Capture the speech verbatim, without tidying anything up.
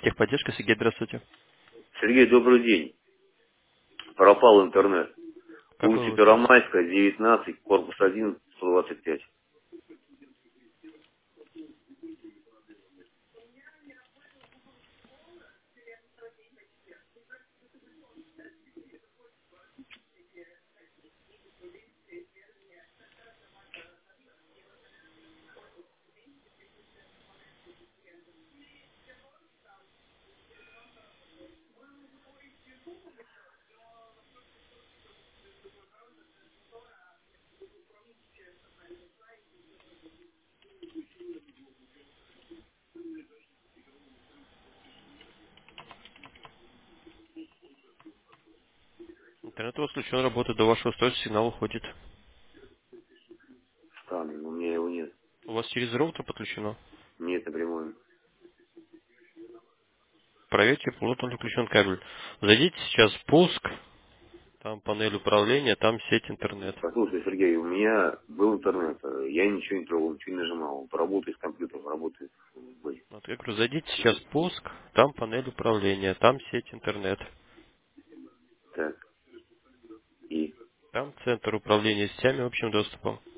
техподдержка. Сергей, здравствуйте. Сергей, добрый день. Пропал интернет. Какой у Улица вас случай? Первомайская, девятнадцать, корпус один, сто двадцать пять. Интернет у вас включен, работает, до вашего устройства сигнал уходит. Странно, но у меня его нет. У вас через роутер подключено? Нет напрямую. Проверьте, плотно ли включен кабель. Зайдите сейчас в пуск, там панель управления, там сеть интернет. Послушай, Сергей, у меня был интернет. э, Я ничего не трогал, ничего не нажимал. Работает с компьютером, работает. Блин. Вот я говорю, зайдите сейчас в пуск, там панель управления, там сеть интернет. Так, и Там центр управления сетями общим доступом.